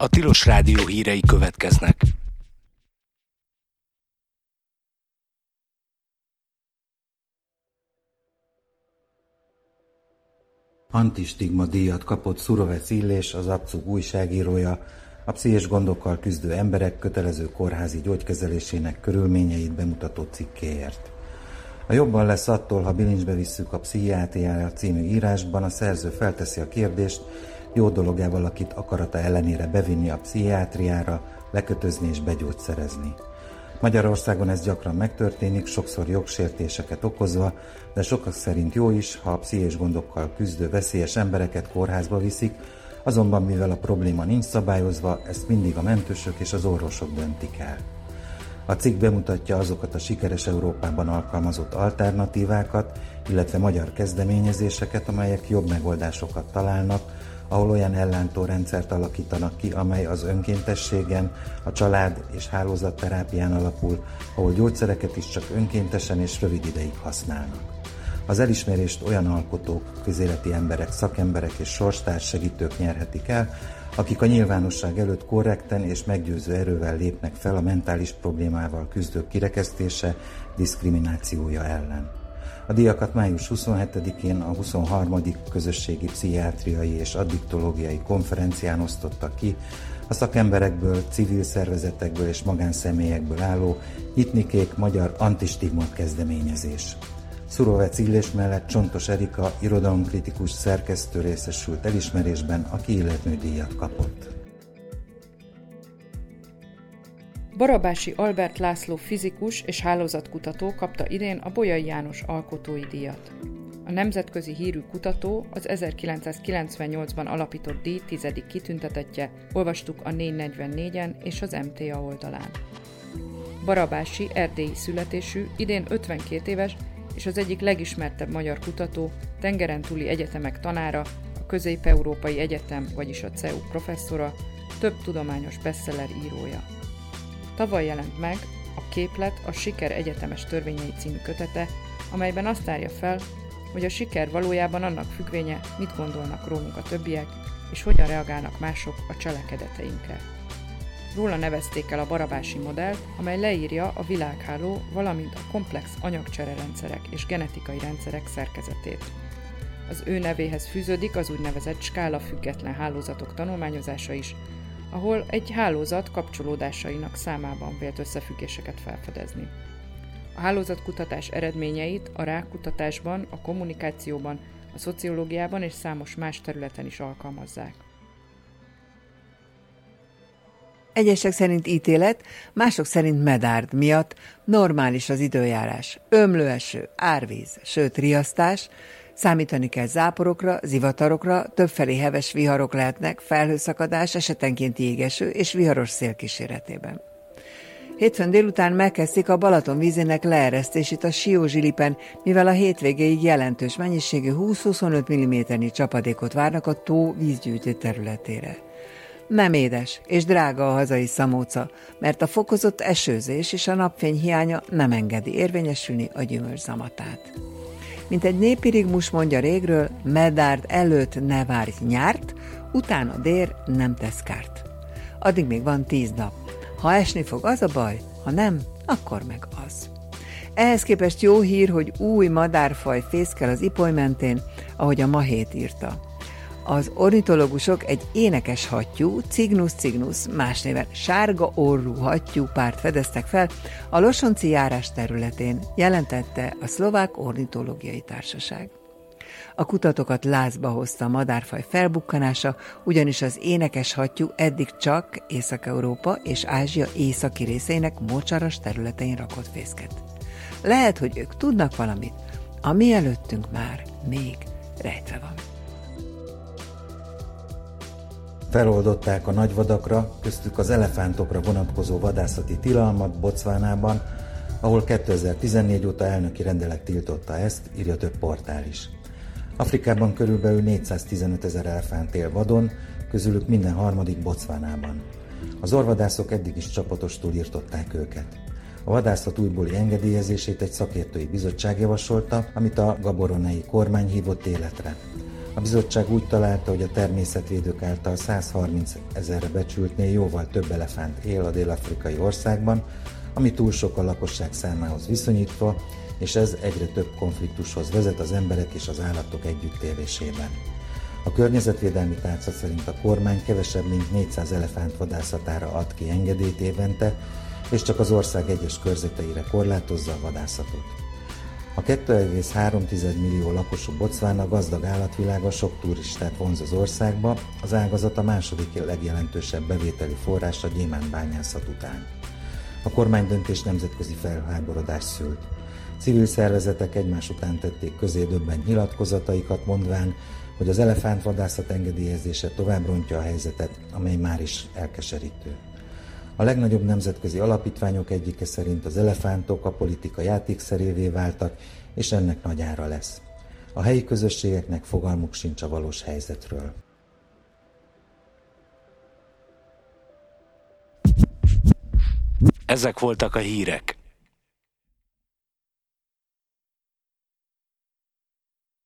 A Tilos Rádió hírei következnek. Antistigma díjat kapott Surovec Illés, az Abcug újságírója, a pszichés gondokkal küzdő emberek kötelező kórházi gyógykezelésének körülményeit bemutató cikkéért. A jobban lesz attól, ha bilincsbe visszük a pszichiátriára című írásban, a szerző felteszi a kérdést, jó dolog-e valakit akarata ellenére bevinni a pszichiátriára, lekötözni és begyógyszerezni. Magyarországon ez gyakran megtörténik, sokszor jogsértéseket okozva, de sokak szerint jó is, ha a pszichés gondokkal küzdő veszélyes embereket kórházba viszik, azonban mivel a probléma nincs szabályozva, ezt mindig a mentősök és az orvosok döntik el. A cikk bemutatja azokat a sikeres Európában alkalmazott alternatívákat, illetve magyar kezdeményezéseket, amelyek jobb megoldásokat találnak, ahol olyan ellentórendszert alakítanak ki, amely az önkéntességen, a család és hálózatterápián alapul, ahol gyógyszereket is csak önkéntesen és rövid ideig használnak. Az elismerést olyan alkotók, közéleti emberek, szakemberek és sorstárs segítők nyerhetik el, akik a nyilvánosság előtt korrekten és meggyőző erővel lépnek fel a mentális problémával küzdők kirekesztése, diszkriminációja ellen. A díjakat május 27-én a 23. közösségi pszichiátriai és addiktológiai konferencián osztottak ki a szakemberekből, civil szervezetekből és magánszemélyekből álló Nyitnikék magyar antistigma kezdeményezés. Surovec Illés mellett Csontos Erika irodalomkritikus szerkesztő részesült elismerésben, aki illetműdíjat kapott. Barabási Albert László fizikus és hálózatkutató kapta idén a Bolyai János alkotói díjat. A nemzetközi hírű kutató az 1998-ban alapított díj 10. kitüntetettje, olvastuk a 444-en és az MTA oldalán. Barabási erdélyi születésű, idén 52 éves, és az egyik legismertebb magyar kutató, tengeren túli egyetemek tanára, a Közép-Európai Egyetem, vagyis a CEU professzora, több tudományos bestseller írója. Tavaly jelent meg a Képlet, a siker egyetemes törvényei című kötete, amelyben azt tárja fel, hogy a siker valójában annak függvénye, mit gondolnak rólunk a többiek, és hogyan reagálnak mások a cselekedeteinkre. Róla nevezték el a barabási modellt, amely leírja a világháló, valamint a komplex anyagcsererendszerek és genetikai rendszerek szerkezetét. Az ő nevéhez fűződik az úgynevezett skála független hálózatok tanulmányozása is, ahol egy hálózat kapcsolódásainak számában vélt összefüggéseket felfedezni. A hálózatkutatás eredményeit a rákkutatásban, a kommunikációban, a szociológiában és számos más területen is alkalmazzák. Egyesek szerint ítélet, mások szerint medárd miatt normális az időjárás, ömlőeső, árvíz, sőt riasztás, számítani kell záporokra, zivatarokra, többfelé heves viharok lehetnek, felhőszakadás, esetenként jégeső és viharos szél kíséretében. Hétfőn délután megkezdték a Balaton vízének leeresztését a Siózsilipen, mivel a hétvégéig jelentős mennyiségű 20-25 mm-nyi csapadékot várnak a tó vízgyűjtő területére. Nem édes és drága a hazai szamóca, mert a fokozott esőzés és a napfény hiánya nem engedi érvényesülni a gyümölcs zamatát. Mint egy népi rigmus mondja régről, medárd előtt ne várj nyárt, utána dér nem tesz kárt. Addig még van 10 nap. Ha esni fog, az a baj, ha nem, akkor meg az. Ehhez képest jó hír, hogy új madárfaj fészkel az Ipoly mentén, ahogy a Mahét írta. Az ornitológusok egy énekes hattyú, Cygnus cygnus, más néven sárga orrú hattyú párt fedeztek fel a Losonci járás területén, jelentette a Szlovák Ornitológiai Társaság. A kutatókat lázba hozta a madárfaj felbukkanása, ugyanis az énekes hattyú eddig csak Észak-Európa és Ázsia északi részeinek mocsaras területein rakott fészket. Lehet, hogy ők tudnak valamit, ami előttünk már még rejtve van. Feloldották a nagyvadakra, köztük az elefántokra vonatkozó vadászati tilalmat Botswanában, ahol 2014 óta elnöki rendelet tiltotta ezt, írja több portál is. Afrikában körülbelül 415 000 elefánt él vadon, közülük minden harmadik Botswanában. Az orvadászok eddig is csapatostul írtották őket. A vadászat újbóli engedélyezését egy szakértői bizottság javasolta, amit a gaboronei kormány hívott életre. A bizottság úgy találta, hogy a természetvédők által 130 000-re becsültnél jóval több elefánt él a dél-afrikai országban, ami túl sok a lakosság számához viszonyítva, és ez egyre több konfliktushoz vezet az emberek és az állatok együttélésében. A környezetvédelmi tárca szerint a kormány kevesebb mint 400 elefánt vadászatára ad ki engedélyt évente, és csak az ország egyes körzeteire korlátozza a vadászatot. A 2,3 millió lakosú Botswana gazdag állatvilága sok turistát vonz az országba, az ágazat a második legjelentősebb bevételi forrás a gyémántbányászat után. A kormánydöntés nemzetközi felháborodást szült. Civil szervezetek egymás után tették közé döbbent nyilatkozataikat, mondván, hogy az elefántvadászat engedélyezése tovább rontja a helyzetet, amely már is elkeserítő. A legnagyobb nemzetközi alapítványok egyike szerint az elefántok a politika játékszerévé váltak, és ennek nagy ára lesz. A helyi közösségeknek fogalmuk sincs a valós helyzetről. Ezek voltak a hírek.